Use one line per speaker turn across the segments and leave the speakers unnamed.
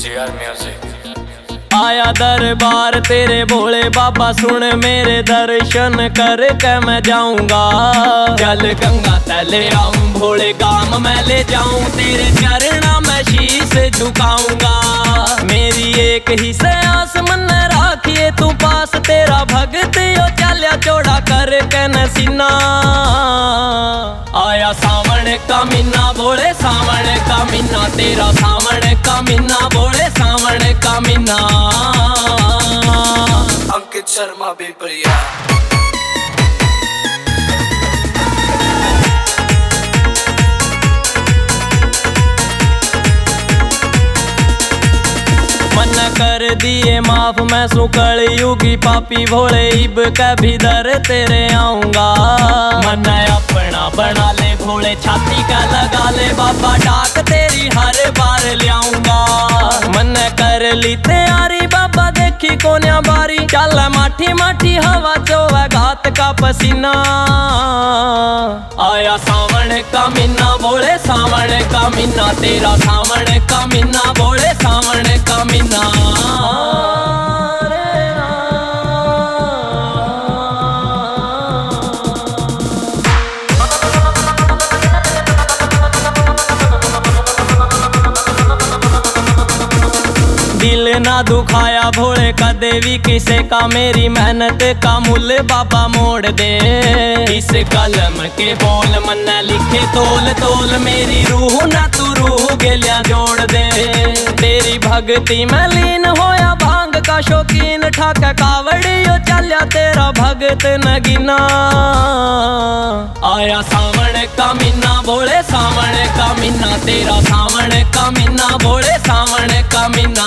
JR Music।
आया दरबार तेरे भोले बाबा, सुन मेरे दर्शन करके मैं जाऊंगा। जल गंगा तले आऊं, भोले गाम मैं ले जाऊं, तेरे चरणा में शीश झुकाऊंगा। मेरी एक ही से आस मन राखिए तू पास, तेरा भगत यो चलिया चौड़ा करके नसीना। आया सावन का महीना भोले सावन का महीना, तेरा सावन का महीना भोले सावन का महीना।
अंकित शर्मा बेपरिया।
मन कर दिए माफ मैं सुकल युगी पापी भोले, इब कभी दर तेरे आऊंगा। मन अपना बना ले भोले, छाती का लगा ले बाबा, डाक तेरी हर बार लियाऊंगा। मन कर ली तैयारी बाबा, देखी कोन्या बारी, चल माठी माठी हवा चोवे घात का पसीना। आया सावन का महीना भोले सावन का महीना, तेरा सावन का महीना भोले सावन का महीना। दिल ना दुखाया भोले कदे भी किसे का, मेरी मेहनत का मूल्य बाबा मोड़ दे। इस कलम के बोल मन लिखे तोल तोल, मेरी रूह ना तू रूह गेलिया जोड़ दे। तेरी भक्ति में लीन होया भांग का शौकीन, ठाक कावड़ियो चलिया तेरा भगत नगीना। आया सावन का महीना भोले सावन का महीना, तेरा सावन का महीना भोले सावन का महीना।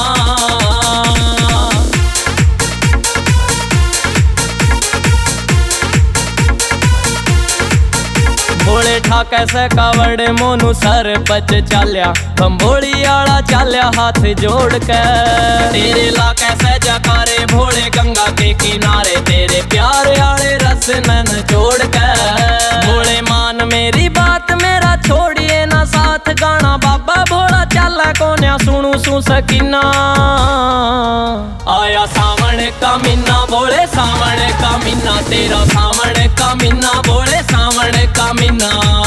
भोले ठाके से कावड़े मोनू सर बच चाल्या, बंबोली आला चाल्या हाथ जोड़ के। तेरे लाके से जकारे भोले गंगा के किनारे, तेरे प्यार आले रस नन जोड़ के। भोले मान मेरी बात मेरा छोड़िए ना साथ, गाना बाबा भोला चाला कोन्या सुनू सू सकीना। आया सावन का महीना भोले सावन का महीना, तेरा सावन का महीना भोले सावन का महीना।